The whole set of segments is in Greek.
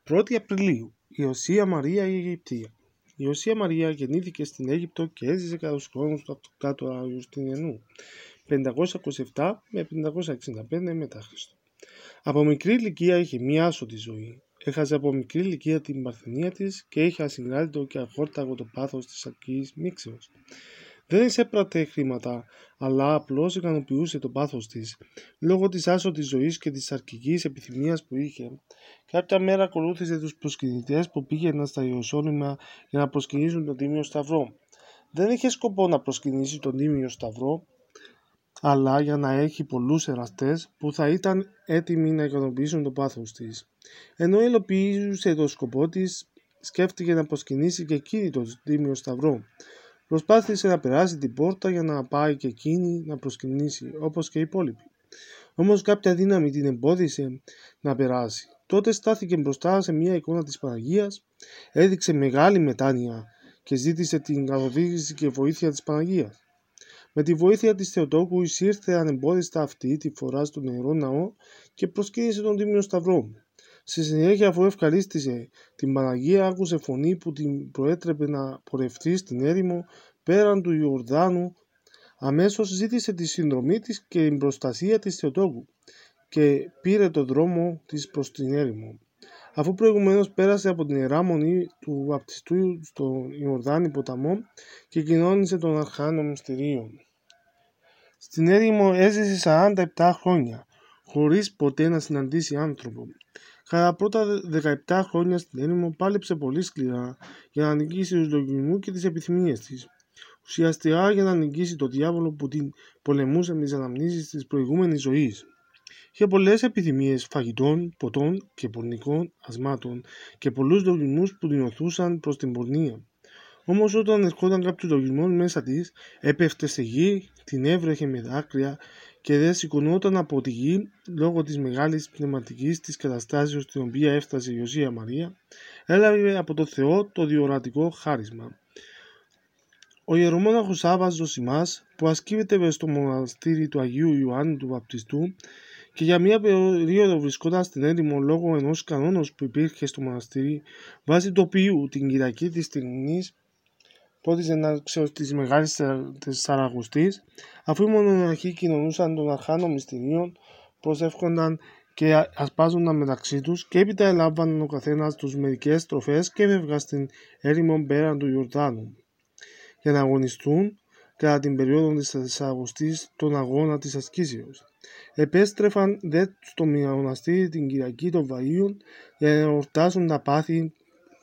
1η Απριλίου, η Οσία Μαρία η Αιγυπτία. Η Οσία Μαρία γεννήθηκε στην Αίγυπτο και έζησε κατά τους χρόνους του αυτοκράτορα Ιουστινιανού 527 με 565 μετά Χριστό. Από μικρή ηλικία είχε μία άσωτη ζωή. Έχασε από μικρή ηλικία την παρθενία της και είχε ασυγκράτητο και αχόρταγο το πάθος της αρκής μίξεως. Δεν εισέπρατε χρήματα, αλλά απλώς ικανοποιούσε το πάθος της, λόγω της άσωτης ζωής και της αρκικής επιθυμίας που είχε. Κάποια μέρα ακολούθησε τους προσκυνητές που πήγαιναν στα Ιεροσόλυμα για να προσκυνήσουν τον Τίμιο Σταυρό. Δεν είχε σκοπό να προσκυνήσει τον Τίμιο Σταυρό, αλλά για να έχει πολλούς εραστές που θα ήταν έτοιμοι να ικανοποιήσουν το πάθος της. Ενώ υλοποιούσε το σκοπό της, σκέφτηκε να προσκυνήσει και εκείνη τον Τίμιο Σταυρό. Προσπάθησε να περάσει την πόρτα για να πάει και εκείνη να προσκυνήσει, όπως και οι υπόλοιποι. Όμως κάποια δύναμη την εμπόδισε να περάσει. Τότε στάθηκε μπροστά σε μια εικόνα της Παναγίας, έδειξε μεγάλη μετάνοια και ζήτησε την καθοδήγηση και βοήθεια της Παναγίας. Με τη βοήθεια της Θεοτόκου εισήρθε ανεμπόδιστα αυτή τη φορά στον Ιερό Ναό και προσκύνησε τον Τίμιο Σταυρό. Στη συνέχεια, αφού ευχαρίστησε την Παναγία, άκουσε φωνή που την προέτρεπε να πορευτεί στην έρημο πέραν του Ιορδάνου. Αμέσως ζήτησε τη συνδρομή της και την προστασία της Θεοτόκου και πήρε το δρόμο της προς την έρημο. Αφού προηγουμένως πέρασε από την Ιερά Μονή του Βαπτιστού στον Ιορδάνη ποταμό και κοινώνησε των αρχάνων μυστηρίων. Στην έρημο έζησε 47 χρόνια, χωρίς ποτέ να συναντήσει άνθρωπο. Κατά πρώτα 17 χρόνια στην έρημο πάλεψε πολύ σκληρά για να νικήσει τους λογισμούς και τις επιθυμίες της. Ουσιαστικά για να νικήσει τον διάβολο που την πολεμούσε με τις αναμνήσεις της προηγούμενης ζωής. Είχε πολλές επιθυμίες φαγητών, ποτών και πορνικών ασμάτων και πολλούς λογισμούς που την οθούσαν προς την πορνεία. Όμως όταν ερχόταν κάποιος λογισμός μέσα της, έπεφτε στη γη, την έβρεχε με δάκρυα και δεν σηκωνόταν από τη γη λόγω της μεγάλης πνευματικής της καταστάσεως στην οποία έφτασε η Οσία Μαρία, έλαβε από το Θεό το διορατικό χάρισμα. Ο ιερομόναχος Άββας Ζωσιμάς, που ασκείται στο μοναστήρι του Αγίου Ιωάννου του Βαπτιστού και για μία περίοδο βρισκόταν στην έρημο λόγω ενός κανόνος που υπήρχε στο μοναστήρι, βάσει το οποίου την Κυριακή της Τρινής πόδιζε να ξέρω της Μεγάλης Τεσσαρακοστής, αφού οι μοναχοί κοινωνούσαν των αρχάνων μυστηρίων, προσεύχονταν και ασπάζονταν μεταξύ τους και έπειτα ελάμβαναν ο καθένας τους μερικές τροφές και έφευγαν στην έρημο πέραν του Ιορδάνου για να αγωνιστούν κατά την περίοδο της Τεσσαρακοστής τον αγώνα της ασκήσεως. Επέστρεφαν δε στο μοναστήρι την Κυριακή των Βαΐων για να εορτάσουν τα πάθη,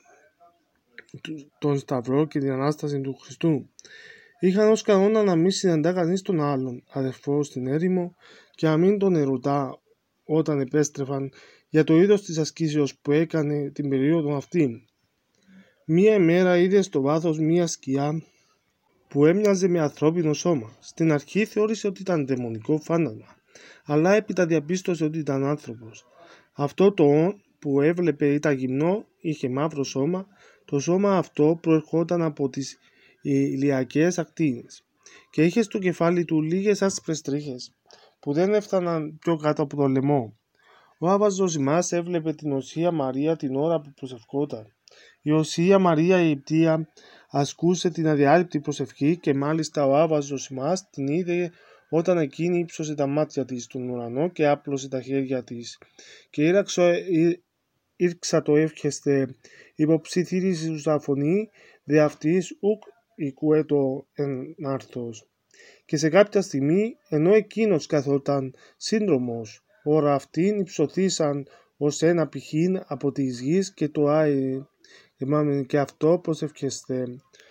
τον Σταυρό και την Ανάσταση του Χριστού. Είχαν ως κανόνα να μην συναντά κανείς τον άλλον αδερφό στην έρημο και να μην τον ερωτά όταν επέστρεφαν για το είδος της ασκήσεως που έκανε την περίοδο αυτή. Μία ημέρα είδε στο βάθος μία σκιά που έμοιαζε με ανθρώπινο σώμα. Στην αρχή θεώρησε ότι ήταν δαιμονικό φάντασμα, αλλά έπειτα διαπίστωσε ότι ήταν άνθρωπος. Αυτό το που έβλεπε ήταν γυμνό, είχε μαύρο σώμα. Το σώμα αυτό προερχόταν από τις ηλιακές ακτίνες και είχε στο κεφάλι του λίγες άσπρες τρίχες που δεν έφταναν πιο κάτω από το λαιμό. Ο Άββας Ζωσιμάς έβλεπε την Οσία Μαρία την ώρα που προσευχόταν. Η Οσία Μαρία η Αιγυπτία ασκούσε την αδιάλειπτη προσευχή και μάλιστα ο Άββας Ζωσιμάς την είδε όταν εκείνη ύψωσε τα μάτια της στον ουρανό και άπλωσε τα χέρια της και ήρξα το εύχεστε υποψιθύρισε τους αφωνή δε αυτής ουκ οικουέτο ενάρθος. Και σε κάποια στιγμή, ενώ εκείνος καθόταν σύνδρομος, ώρα αυτήν υψωθήσαν ως ένα πηχήν από της γης και το και αυτό προσευχεστε.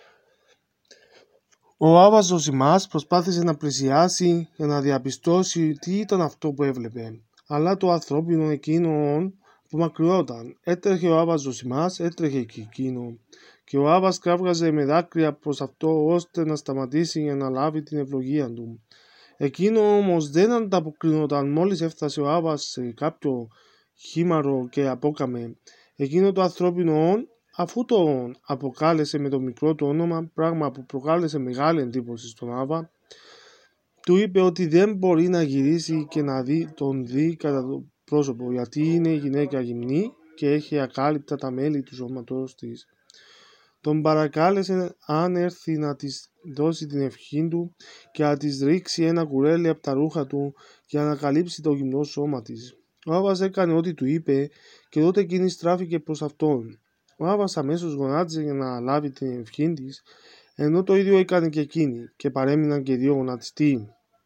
Ο Άββας Ζωσιμάς προσπάθησε να πλησιάσει για να διαπιστώσει τι ήταν αυτό που έβλεπε, αλλά το ανθρώπινο εκείνο απομακρυνόταν. Έτρεχε ο Άββας Ζωσιμάς, έτρεχε και εκείνο, και ο Άββας κράβγαζε με δάκρυα προς αυτό ώστε να σταματήσει για να λάβει την ευλογία του. Εκείνο όμως δεν ανταποκρινόταν. Μόλις έφτασε ο Άββας σε κάποιο χήμαρο και απόκαμε εκείνο το ανθρώπινο αφού το αποκάλεσε με το μικρό του όνομα, πράγμα που προκάλεσε μεγάλη εντύπωση στον Άββα, του είπε ότι δεν μπορεί να γυρίσει και να τον δει κατά το πρόσωπο, γιατί είναι γυναίκα γυμνή και έχει ακάλυπτα τα μέλη του σώματός της. Τον παρακάλεσε αν έρθει να της δώσει την ευχή του και να της ρίξει ένα κουρέλι από τα ρούχα του για να καλύψει το γυμνό σώμα της. Ο Άβας έκανε ό,τι του είπε και τότε εκείνη στράφηκε προς αυτόν. Ο Άβας αμέσως γονάτισε για να λάβει την ευχή της, ενώ το ίδιο έκανε και εκείνη και παρέμειναν και δύο γονατιστοί.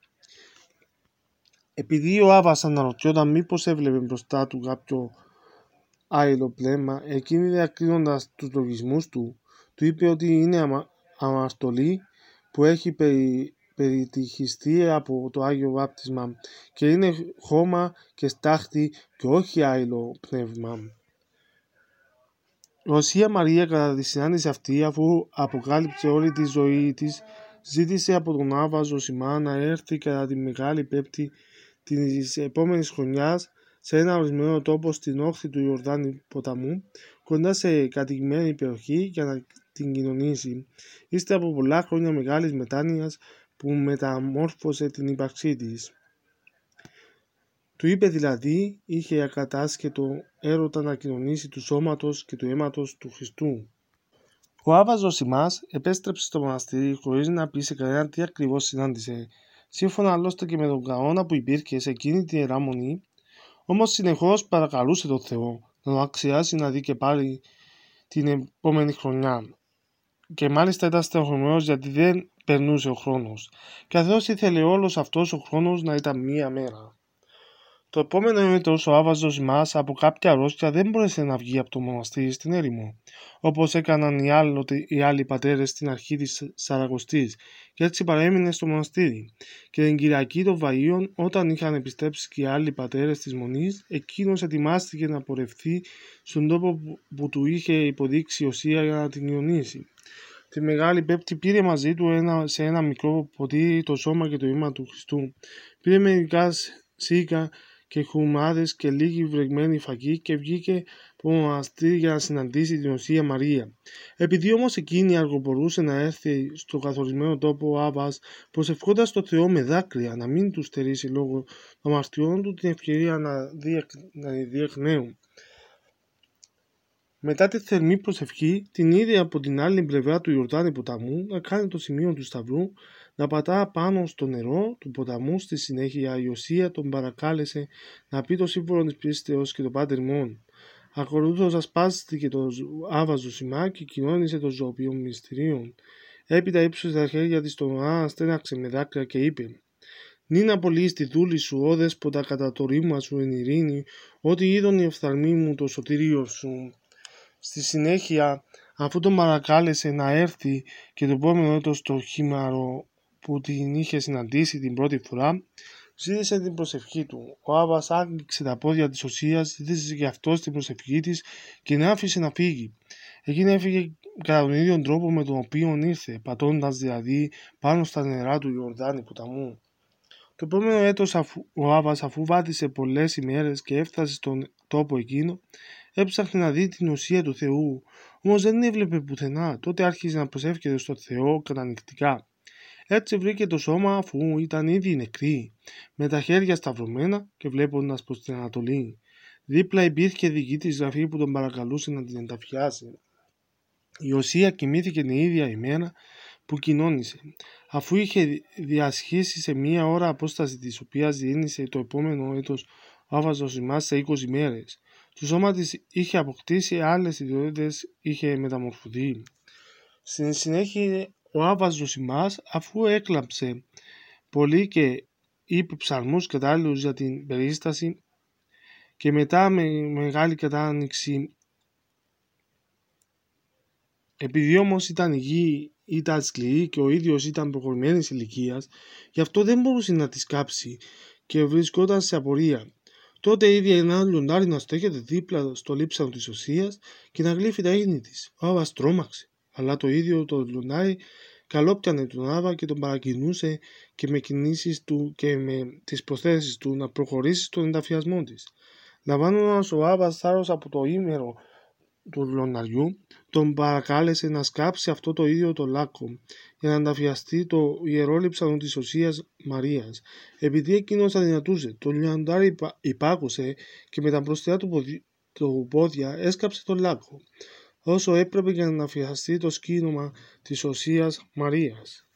Επειδή ο Άβας αναρωτιόταν μήπως έβλεπε μπροστά του κάποιο άειλο πνεύμα, εκείνη διακρίνοντας τους λογισμούς του, του είπε ότι είναι αμαρτωλή που έχει περιτυχιστεί από το Άγιο Βάπτισμα και είναι χώμα και στάχτη και όχι άειλο πνεύμα. Η Οσία Μαρία κατά τη συνάντηση αυτή, αφού αποκάλυψε όλη τη ζωή της, ζήτησε από τον Άβα Ζωσιμά να έρθει κατά τη Μεγάλη Πέμπτη της επόμενης χρονιάς σε ένα ορισμένο τόπο στην όχθη του Ιορδάνη ποταμού, κοντά σε κατοικημένη περιοχή, για να την κοινωνήσει, ύστερα από πολλά χρόνια μεγάλης μετάνοιας που μεταμόρφωσε την ύπαρξή της. Του είπε δηλαδή, είχε ακατάσχετο έρωτα να κοινωνήσει του σώματος και του αίματος του Χριστού. Ο Άβας Ζωσιμάς επέστρεψε στο μοναστήρι χωρίς να πει σε κανέναν τι ακριβώς συνάντησε, σύμφωνα άλλωστε και με τον κανόνα που υπήρχε σε εκείνη την Ιερά Μονή, όμως συνεχώς παρακαλούσε τον Θεό να τον αξιάσει να δει και πάλι την επόμενη χρονιά. Και μάλιστα ήταν στενοχωρημένος γιατί δεν περνούσε ο χρόνος, καθώς ήθελε όλος αυτός ο χρόνος να ήταν μία μέρα. Το επόμενο έτος ο Άβας Ζωσιμάς από κάποια αρρώστια δεν μπόρεσε να βγει από το μοναστήρι στην έρημο, όπως έκαναν οι άλλοι πατέρες στην αρχή της Σαρακοστής, και έτσι παρέμεινε στο μοναστήρι. Και την Κυριακή των Βαΐων, όταν είχαν επιστρέψει και οι άλλοι πατέρες της Μονής, εκείνος ετοιμάστηκε να πορευθεί στον τόπο που του είχε υποδείξει η Οσία για να την κοινωνήσει. Τη Μεγάλη Πέμπτη πήρε μαζί του σε ένα μικρό ποτήρι το σώμα και το αίμα του Χριστού. Πήρε μερικά σίκα και χουμάδες και λίγη βρεγμένη φαγή και βγήκε από το μοναστήρι για να συναντήσει την Οσία Μαρία. Επειδή όμως εκείνη αργοπορούσε να έρθει στο καθορισμένο τόπο, ο Άβας προσευχόταν στο Θεό με δάκρυα να μην του στερήσει λόγω των αμαρτιών του την ευκαιρία να δει εκ νέου. Μετά τη θερμή προσευχή, την είδε από την άλλη πλευρά του Ιορδάνη ποταμού να κάνει το σημείο του Σταυρού, να πατά πάνω στο νερό του ποταμού. Στη συνέχεια η Οσία τον παρακάλεσε να πει το σύμβολο της πίστεως και το Πάτερ ημών. Ακολούθως ασπάστηκε το Άβα Ζωσιμά και κοινώνησε το ζωοποιών μυστηρίων. Έπειτα ύψωσε τα χέρια της στον ουρανό, στέναξε με δάκρυα και είπε: «Νην απολύεις τη δούλη σου, ο δέσποτα, κατά το ρήμα σου εν ειρήνη, ότι είδον οι οφθαλμοί μου το σωτήριο σου». Στη συνέχεια, αφού τον παρακάλεσε να έρθει και το επόμενο έτος το χήμαρο που την είχε συναντήσει την πρώτη φορά, ζήτησε την προσευχή του. Ο Άβας άγγιξε τα πόδια της Οσίας, ζήτησε και αυτός την προσευχή της και την άφησε να φύγει. Εκείνη έφυγε κατά τον ίδιο τρόπο με τον οποίο ήρθε, πατώντας δηλαδή πάνω στα νερά του Ιορδάνη ποταμού. Το επόμενο έτος ο Άβας, αφού βάτησε πολλές ημέρες και έφτασε στον τόπο εκείνο, έψαχνε να δει την ουσία του Θεού, όμως δεν έβλεπε πουθενά. Τότε άρχισε να προσεύχεται στον Θεό κατανυκτικά. Έτσι βρήκε το σώμα, αφού ήταν ήδη νεκρή, με τα χέρια σταυρωμένα και βλέποντας προς την Ανατολή. Δίπλα υπήρχε δική της γραφή που τον παρακαλούσε να την ενταφιάσει. Η Οσία κοιμήθηκε την ίδια ημέρα που κοινώνησε, αφού είχε διασχίσει σε μία ώρα απόσταση της οποίας διήνυσε το επόμενο έτος ο Άβας Ζωσιμάς σε 20 μέρες. Το σώμα της είχε αποκτήσει άλλες ιδιότητες, είχε μεταμορφωθεί. Στην συνέχεια ο Άβας Ζωσιμάς, αφού έκλαψε πολύ και είπε ψαλμούς κατάλληλους για την περίσταση, και μετά με μεγάλη κατάνοιξη, επειδή όμως ήταν η γη ήταν σκληρή και ο ίδιος ήταν προχωρημένης ηλικίας, γι' αυτό δεν μπορούσε να τη σκάψει και βρισκόταν σε απορία. Τότε είδε ένα λιοντάρι να στέκεται δίπλα στο λείψανο της Οσίας και να γλύφει τα ίχνη της. Ο Άβας τρόμαξε, αλλά το ίδιο το λιοντάρι καλόπιανε τον Άβα και τον παρακινούσε και με κινήσεις του και με τις προθέσεις του να προχωρήσει στον ενταφιασμό της. Λαμβάνοντας ο Άβας θάρρος από το ήμερο του λιονταριού, τον παρακάλεσε να σκάψει αυτό το ίδιο το λάκκο για να ενταφιαστεί το ιερό λείψανο της Οσίας Μαρίας. Επειδή εκείνος αδυνατούσε, το λιοντάρι υπάκουσε και με τα μπροστά του του πόδια έσκαψε τον λάκκο, όσο έπρεπε για να αφιαστεί το σκήνομα της Οσίας Μαρίας.